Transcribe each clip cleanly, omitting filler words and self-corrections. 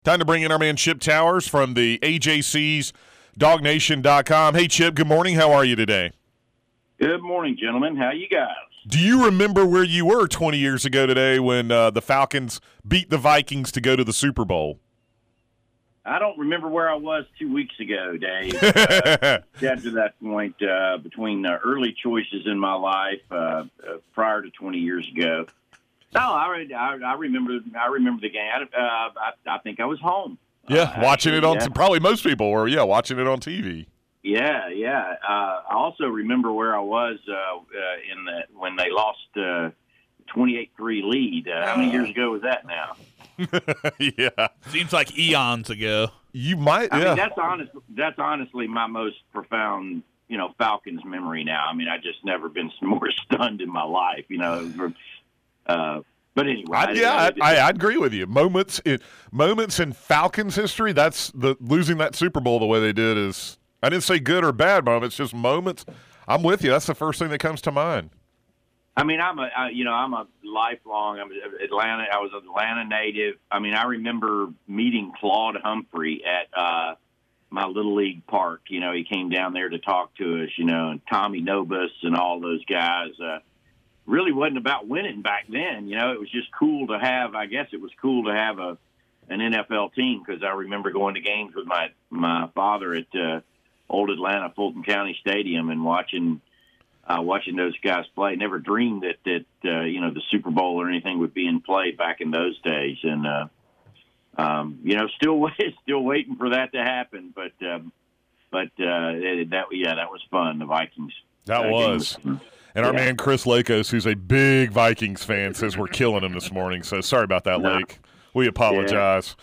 Time to bring in our man Chip Towers from the AJC's DogNation.com. Hey, Chip, good morning. How are you today? Good morning, gentlemen. How you guys? Do you remember where you were 20 years ago today when the Falcons beat the Vikings to go to the Super Bowl? I don't remember where I was 2 weeks ago, Dave. Get to that point between early choices in my life prior to 20 years ago. No, I remember. I remember the game. I think I was home. Yeah, watching it on. Probably most people were. Yeah, watching it on TV. Yeah. I also remember where I was when they lost 28-3 lead. How many years ago was that now? Yeah, seems like eons ago. You might. I mean, that's honestly my most profound, Falcons memory now. I mean, I just never been more stunned in my life. But anyway, I agree with you. Moments in Falcons history. That's the losing that Super Bowl the way they did is. I didn't say good or bad moments, just moments. I'm with you. That's the first thing that comes to mind. I mean, I'm a lifelong. I was an Atlanta native. I mean, I remember meeting Claude Humphrey at my little league park. He came down there to talk to us. And Tommy Nobis and all those guys. Really wasn't about winning back then. It was just cool to have. I guess it was cool to have an NFL team because I remember going to games with my father at old Atlanta Fulton County Stadium and watching those guys play. Never dreamed that the Super Bowl or anything would be in play back in those days, and still waiting for that to happen. But that was fun. The Vikings. That was. And our man Chris Lakos, who's a big Vikings fan, says we're killing him this morning. So sorry about that, Lake. We apologize.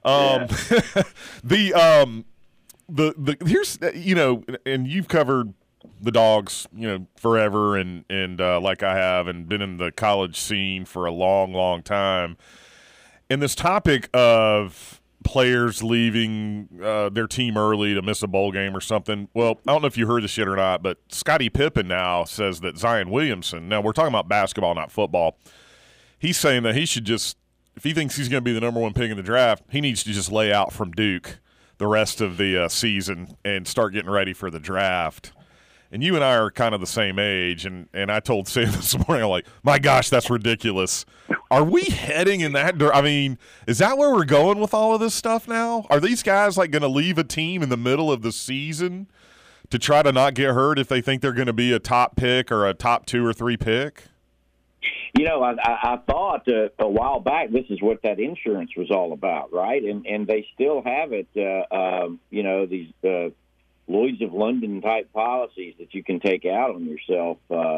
Here's and you've covered the Dogs, forever, and like I have, and been in the college scene for a long, long time. And this topic of players leaving their team early to miss a bowl game or something. Well, I don't know if you heard this shit or not, but Scottie Pippen now says that Zion Williamson, now we're talking about basketball, not football, he's saying that he should just, if he thinks he's going to be the number one pick in the draft, he needs to just lay out from Duke the rest of the season and start getting ready for the draft. And you and I are kind of the same age, and I told Sam this morning, I'm like, my gosh, that's ridiculous. Are we heading in that I mean, is that where we're going with all of this stuff now? Are these guys like going to leave a team in the middle of the season to try to not get hurt if they think they're going to be a top pick or a top 2 or 3 pick? I thought a while back this is what that insurance was all about, right? And they still have it, these Lloyd's of London type policies that you can take out on yourself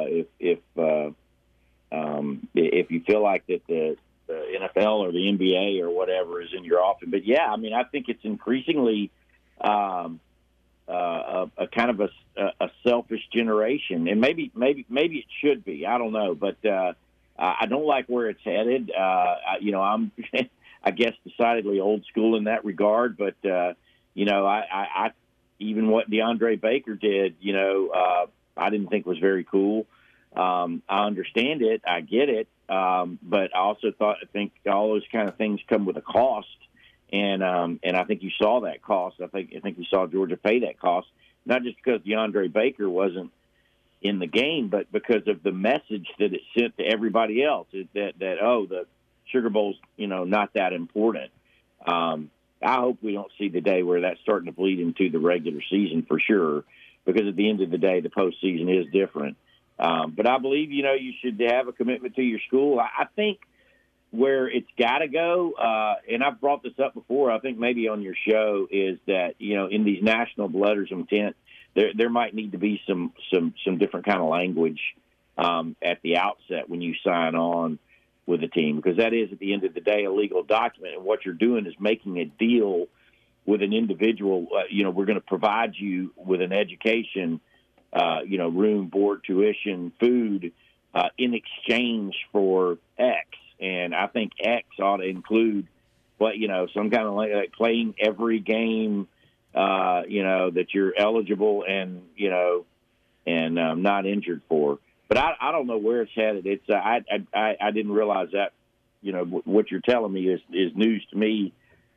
if you feel like that the NFL or the NBA or whatever is in your office. But yeah, I mean, I think it's increasingly a kind of a selfish generation, and maybe it should be. I don't know, but I don't like where it's headed. I'm I guess decidedly old school in that regard, but I even what DeAndre Baker did, I didn't think was very cool. I understand it. I get it. But I think all those kind of things come with a cost. And I think you saw that cost. I think you saw Georgia pay that cost, not just because DeAndre Baker wasn't in the game, but because of the message that it sent to everybody else that the Sugar Bowl's, not that important. I hope we don't see the day where that's starting to bleed into the regular season for sure, because at the end of the day, the postseason is different. But I believe, you should have a commitment to your school. I think where it's got to go, and I've brought this up before, I think maybe on your show, is that, in these national letters of intent, there might need to be some different kind of language at the outset when you sign on with a team, because that is, at the end of the day, a legal document. And what you're doing is making a deal with an individual. We're going to provide you with an education, room, board, tuition, food, in exchange for X. And I think X ought to include, some kind of like playing every game, that you're eligible and not injured for. But I don't know where it's headed. It's I didn't realize that. What you're telling me is news to me.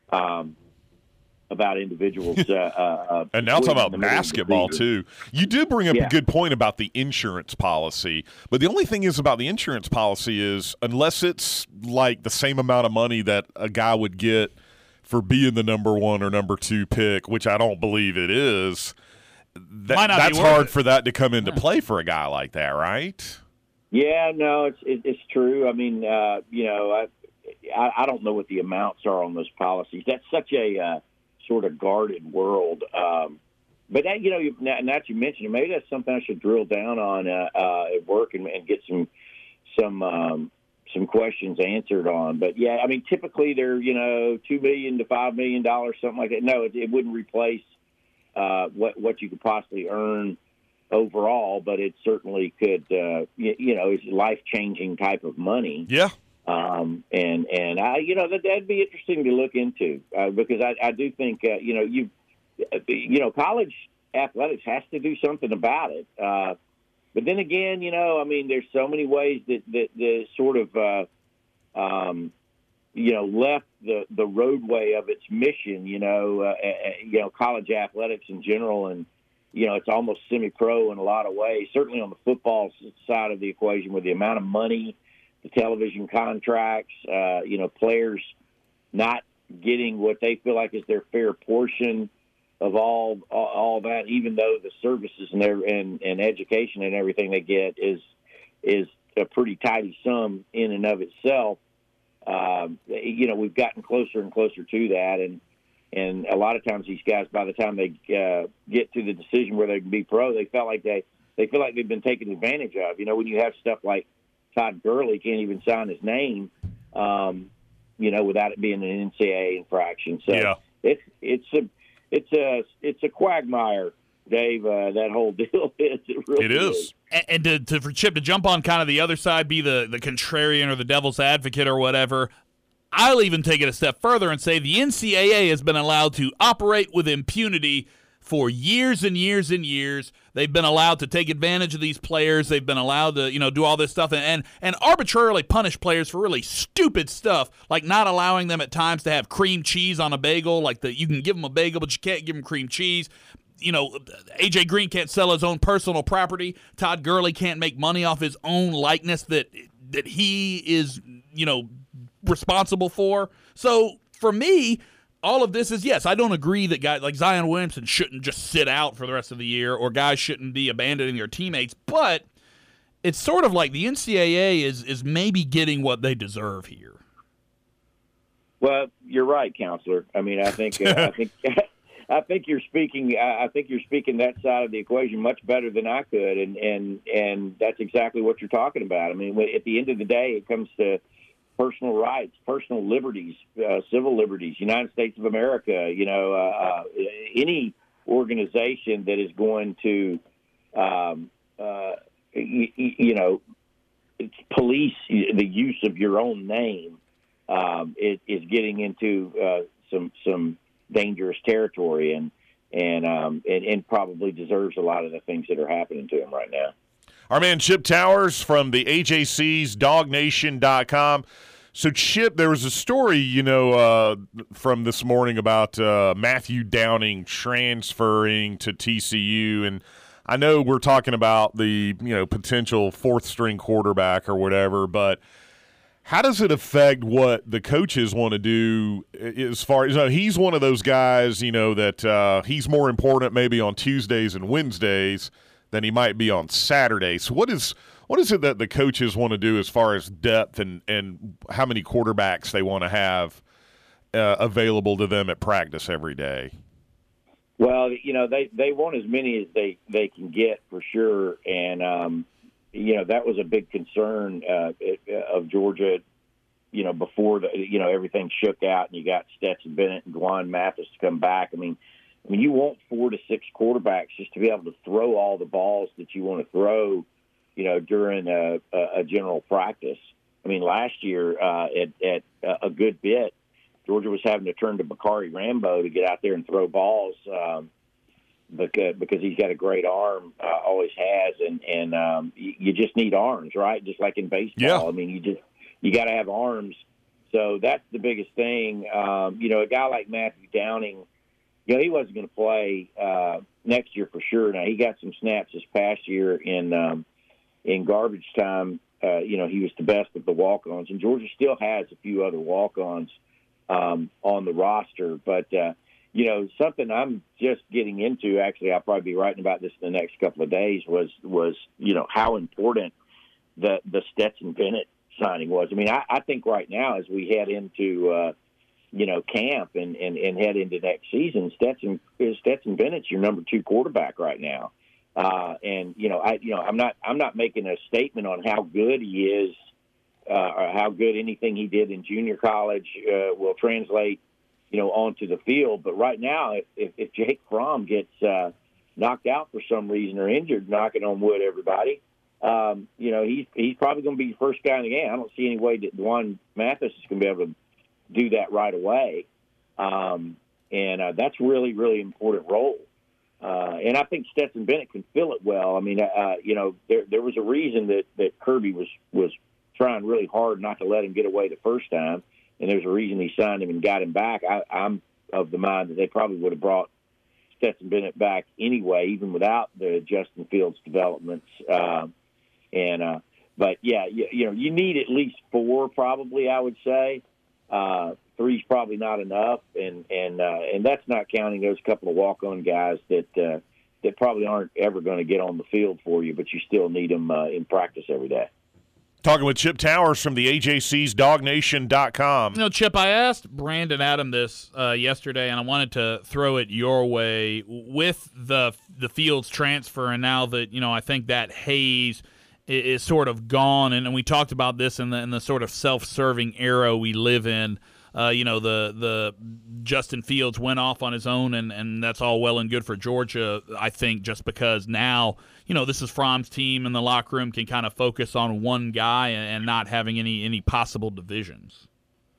about individuals. And now talking about basketball too. You do bring up a good point about the insurance policy, but the only thing is about the insurance policy is unless it's like the same amount of money that a guy would get for being the number 1 or number 2 pick, which I don't believe it is, that's hard for that to come into play for a guy like that, right? Yeah, no, it's true. I mean, I don't know what the amounts are on those policies. That's such a sort of guarded world. But that, now that you mentioned it, maybe that's something I should drill down on at work and get some questions answered on. But yeah, I mean, typically they're $2 million to $5 million, something like that. No, it wouldn't replace what you could possibly earn overall, but it certainly could. It's life-changing type of money. Yeah. And that'd be interesting to look into because I do think college athletics has to do something about it. But then again, there's so many ways that sort of left the roadway of its mission. College athletics in general, and it's almost semi-pro in a lot of ways. Certainly on the football side of the equation, with the amount of money, the television contracts, players not getting what they feel like is their fair portion of all that, even though the services and education and everything they get is a pretty tidy sum in and of itself. We've gotten closer and closer to that, and a lot of times these guys, by the time they get to the decision where they can be pro, they feel like they've been taken advantage of. When you have stuff like Todd Gurley can't even sign his name, without it being an NCAA infraction. So yeah. It's a quagmire, Dave. That whole deal is. It is. And for Chip to jump on kind of the other side, be the contrarian or the devil's advocate or whatever, I'll even take it a step further and say the NCAA has been allowed to operate with impunity for years and years and years. They've been allowed to take advantage of these players. They've been allowed to, do all this stuff and arbitrarily punish players for really stupid stuff, like not allowing them at times to have cream cheese on a bagel. Like you can give them a bagel, but you can't give them cream cheese. AJ Green can't sell his own personal property. Todd Gurley can't make money off his own likeness that he is, responsible for. So for me, all of this is, yes, I don't agree that guys like Zion Williamson shouldn't just sit out for the rest of the year or guys shouldn't be abandoning their teammates, but it's sort of like the NCAA is maybe getting what they deserve here. Well, you're right, Counselor. I mean, I think I think you're speaking that side of the equation much better than I could, and that's exactly what you're talking about. I mean, at the end of the day, it comes to personal rights, personal liberties, civil liberties, United States of America, any organization that is going to, police the use of your own name is getting into some dangerous territory and probably deserves a lot of the things that are happening to him right now. Our man Chip Towers from the AJC's DogNation.com. So, Chip, there was a story, from this morning about Matthew Downing transferring to TCU. And I know we're talking about the, potential fourth-string quarterback or whatever, but how does it affect what the coaches want to do as far as he's one of those guys, that he's more important maybe on Tuesdays and Wednesdays than he might be on Saturday. So what is it that the coaches want to do as far as depth and how many quarterbacks they want to have available to them at practice every day? Well, they want as many as they can get for sure. And, that was a big concern of Georgia, before everything shook out and you got Stetson Bennett and Dwan Mathis to come back. I mean, you want 4 to 6 quarterbacks just to be able to throw all the balls that you want to throw, during a general practice. I mean, last year at a good bit, Georgia was having to turn to Bakari Rambo to get out there and throw balls because he's got a great arm, always has, and you just need arms, right? Just like in baseball. Yeah. I mean, you got to have arms So that's the biggest thing. A guy like Matthew Downing, he wasn't going to play next year for sure. Now, he got some snaps this past year in garbage time. He was the best of the walk-ons, and Georgia still has a few other walk-ons on the roster. But, something I'm just getting into, actually, I'll probably be writing about this in the next couple of days, was how important the Stetson Bennett signing was. I mean, I think right now as we head into camp and head into next season, Stetson Bennett's your number 2 quarterback right now. I'm not making a statement on how good he is or how good anything he did in junior college will translate, onto the field. But right now, if Jake Fromm gets knocked out for some reason or injured, knocking on wood, everybody, he's probably going to be your first guy in the game. I don't see any way that Dwan Mathis is going to be able to do that right away. That's really, really important role. And I think Stetson Bennett can fill it well. I mean, there was a reason that Kirby was trying really hard not to let him get away the first time, and there's a reason he signed him and got him back. I'm of the mind that they probably would have brought Stetson Bennett back anyway, even without the Justin Fields developments. But yeah, you need at least 4, probably, I would say. 3's probably not enough, and that's not counting those couple of walk-on guys that probably aren't ever going to get on the field for you, but you still need them in practice every day. Talking with Chip Towers from the AJC's DogNation.com. Chip, I asked Brandon Adam this yesterday, and I wanted to throw it your way. With the Fields transfer, and now that, I think that haze is sort of gone, and we talked about this in the sort of self-serving era we live in. The Justin Fields went off on his own, and that's all well and good for Georgia, I think, just because now, this is Fromm's team, and the locker room can kind of focus on one guy and not having any possible divisions.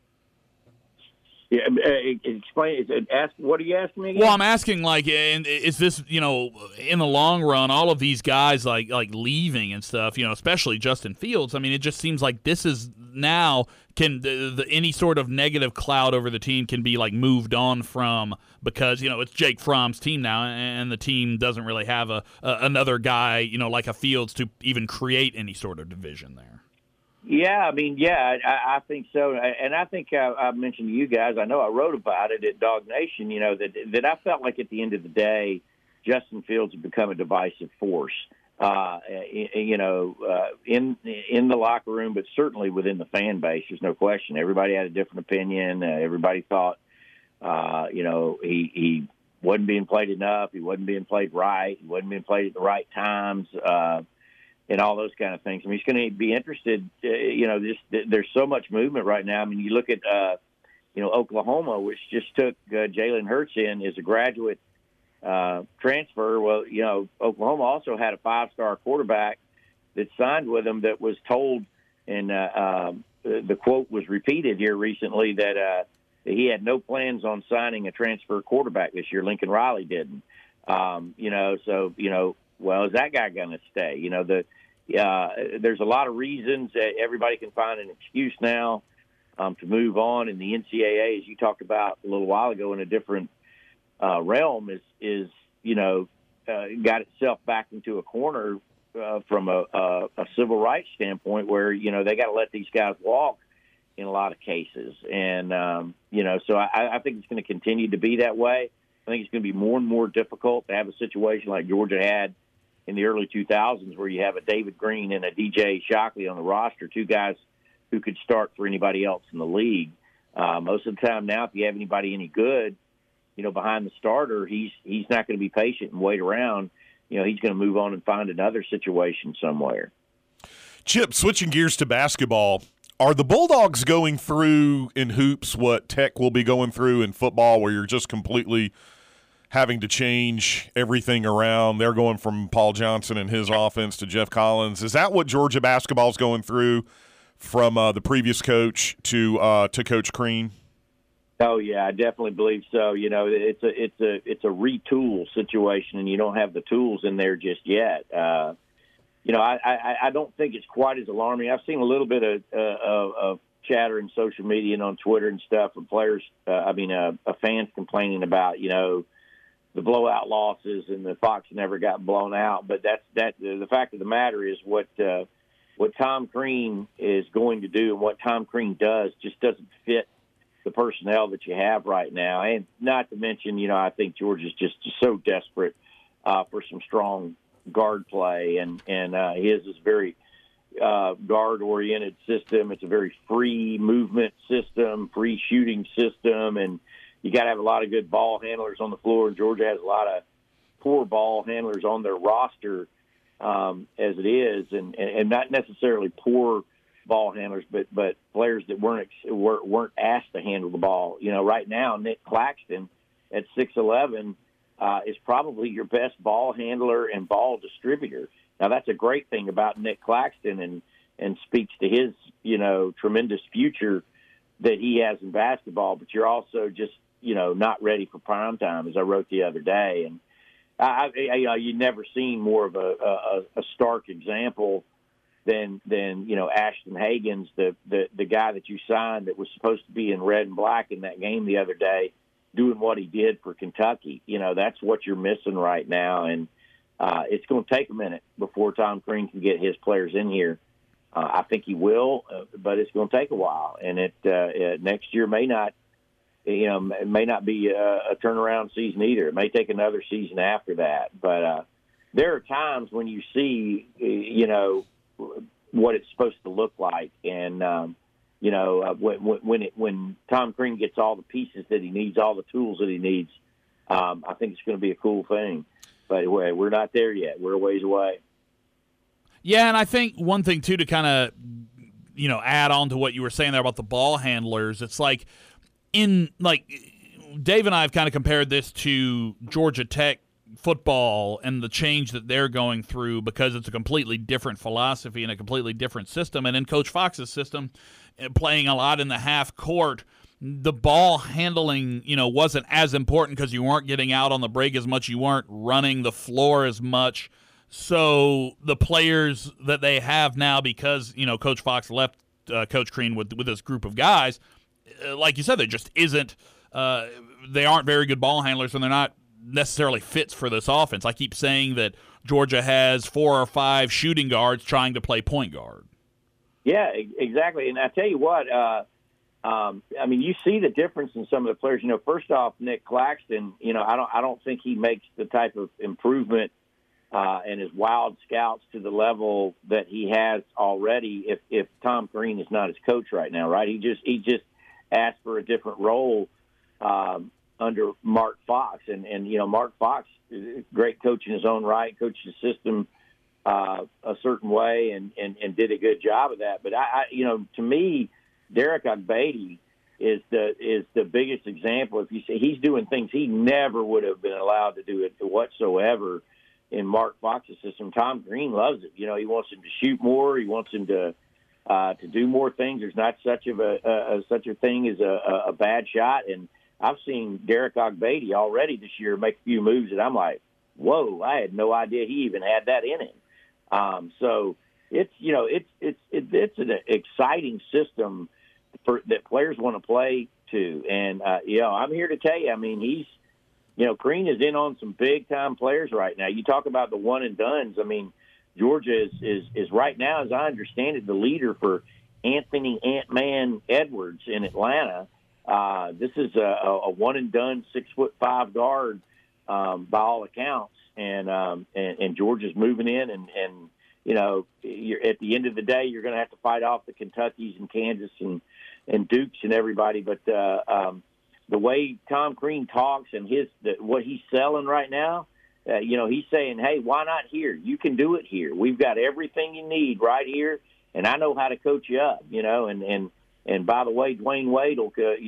Yeah, explain. What are you asking me again? Well, I'm asking, is this, in the long run, all of these guys like leaving and stuff, especially Justin Fields. I mean, it just seems like this is now any sort of negative cloud over the team can be moved on from, because it's Jake Fromm's team now, and the team doesn't really have another guy like a Fields to even create any sort of division there. Yeah, I think so. And I think I mentioned to you guys, I know I wrote about it at Dog Nation, that I felt like at the end of the day, Justin Fields had become a divisive force, in the locker room, but certainly within the fan base. There's no question. Everybody had a different opinion. Everybody thought, he wasn't being played enough. He wasn't being played right. He wasn't being played at the right times. And all those kind of things. I mean, he's going to be interested. There's so much movement right now. I mean, you look at, Oklahoma, which just took Jalen Hurts in as a graduate transfer. Well, Oklahoma also had a 5-star quarterback that signed with him that was told, and the quote was repeated here recently, that he had no plans on signing a transfer quarterback this year. Lincoln Riley didn't. Well, is that guy going to stay? There's a lot of reasons that everybody can find an excuse now to move on. And the NCAA, as you talked about a little while ago, in a different realm, is got itself back into a corner from a civil rights standpoint, where they got to let these guys walk in a lot of cases. And so I think it's going to continue to be that way. I think it's going to be more and more difficult to have a situation like Georgia had in the early 2000s, where you have a David Green and a DJ Shockley on the roster, 2 guys who could start for anybody else in the league. Most of the time now, if you have anybody any good, behind the starter, he's not going to be patient and wait around. He's going to move on and find another situation somewhere. Chip, switching gears to basketball, are the Bulldogs going through in hoops what Tech will be going through in football, where you're just completely having to change everything around? They're going from Paul Johnson and his offense to Jeff Collins. Is that what Georgia basketball is going through from the previous coach to Coach Crean? Oh yeah, I definitely believe so. It's a retool situation, and you don't have the tools in there just yet. I don't think it's quite as alarming. I've seen a little bit of chatter in social media and on Twitter and stuff from players. Fans complaining about the blowout losses and the Fox never got blown out. But the fact of the matter is what Tom Crean is going to do and what Tom Crean does just doesn't fit the personnel that you have right now. And not to mention, I think Georgia's just so desperate for some strong guard play, and his is very guard-oriented system. It's a very free movement system, free shooting system, and you got to have a lot of good ball handlers on the floor. And Georgia has a lot of poor ball handlers on their roster as it is, and not necessarily poor ball handlers, but players that weren't asked to handle the ball. Right now, Nick Claxton at 6'11" is probably your best ball handler and ball distributor. Now, that's a great thing about Nick Claxton and speaks to his, tremendous future that he has in basketball. But you're also just, not ready for prime time, as I wrote the other day. And you've never seen more of a stark example than Ashton Hagans, the guy that you signed that was supposed to be in red and black in that game the other day, doing what he did for Kentucky. That's what you're missing right now. And it's going to take a minute before Tom Crean can get his players in here. I think he will, but it's going to take a while. And next year may not be a turnaround season either. It may take another season after that. But there are times when you see, what it's supposed to look like. And, when Tom Crean gets all the pieces that he needs, all the tools that he needs, I think it's going to be a cool thing. But we're not there yet. We're a ways away. Yeah, and I think one thing, too, to kind of, add on to what you were saying there about the ball handlers, it's like Dave and I have kind of compared this to Georgia Tech football and the change that they're going through because it's a completely different philosophy and a completely different system. And in Coach Fox's system, playing a lot in the half court, the ball handling, wasn't as important because you weren't getting out on the break as much. You weren't running the floor as much. So the players that they have now, because, Coach Fox left Coach Crean with this group of guys, like you said, there just isn't they aren't very good ball handlers, and they're not necessarily fits for this offense. I keep saying that Georgia has 4 or 5 shooting guards trying to play point guard. Yeah, exactly. And I tell you what, you see the difference in some of the players. First off, Nick Claxton, I don't think he makes the type of improvement and his wild scouts to the level that he has already if Tom Crean is not his coach right now, right? He just asked for a different role under Mark Fox. And Mark Fox is a great coach in his own right, coached the system a certain way and did a good job of that. But, to me, Derek Agbeidi is the biggest example. If you say he's doing things he never would have been allowed to do it whatsoever in Mark Fox's system. Tom Crean loves it. He wants him to shoot more. He wants him to do more things. There's not such a thing as a bad shot. And I've seen Derek Agbeidi already this year make a few moves that I'm like, whoa, I had no idea he even had that in him. So it's an exciting system that players want to play to. And, I'm here to tell you, he's, Crean is in on some big time players right now. You talk about the one and dones. Georgia is right now, as I understand it, the leader for Anthony Ant-Man Edwards in Atlanta. This is a one and done 6'5" guard by all accounts, and Georgia's moving in, and you're at the end of the day, you're going to have to fight off the Kentuckys and Kansas and Dukes and everybody. But the way Tom Crean talks and what he's selling right now, he's saying, hey, why not here? You can do it here. We've got everything you need right here, and I know how to coach you up, and by the way, Dwayne Wade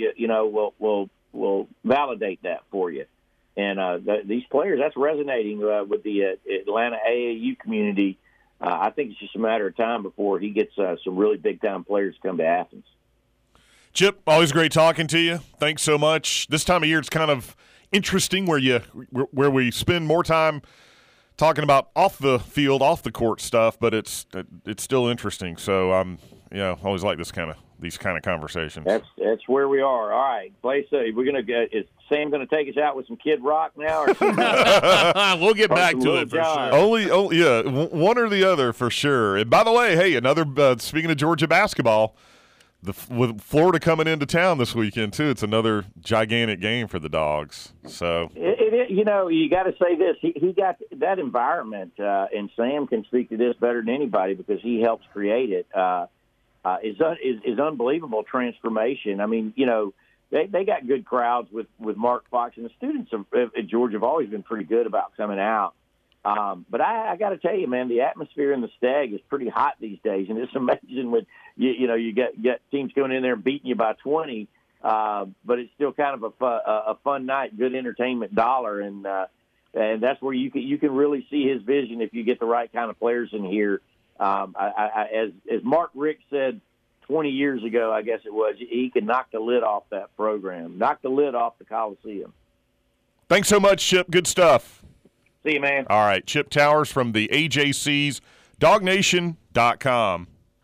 will validate that for you. And these players, that's resonating with the Atlanta AAU community. I think it's just a matter of time before he gets some really big-time players to come to Athens. Chip, always great talking to you. Thanks so much. This time of year, it's kind of interesting where we spend more time talking about off the field, off the court stuff, but it's still interesting. So always like these kind of conversations. That's where we are. All right, Blaze, we're gonna get. Is Sam going to take us out with some Kid Rock now? Or we'll get back to it for sure. One or the other for sure. And by the way, hey, another speaking of Georgia basketball, with Florida coming into town this weekend too, it's another gigantic game for the Dogs. So you got to say this. He got that environment, and Sam can speak to this better than anybody because he helps create it. Is unbelievable transformation. I mean, they got good crowds with Mark Fox, and the students at Georgia have always been pretty good about coming out. But I got to tell you, man, the atmosphere in the Stag is pretty hot these days, and it's amazing when you get teams going in there and beating you by 20. But it's still kind of a fun night, good entertainment dollar, and that's where you can really see his vision if you get the right kind of players in here. As Mark Richt said 20 years ago, I guess it was, he could knock the lid off that program, knock the lid off the Coliseum. Thanks so much, Chip. Good stuff. See you, man. All right, Chip Towers from the AJC's DogNation.com.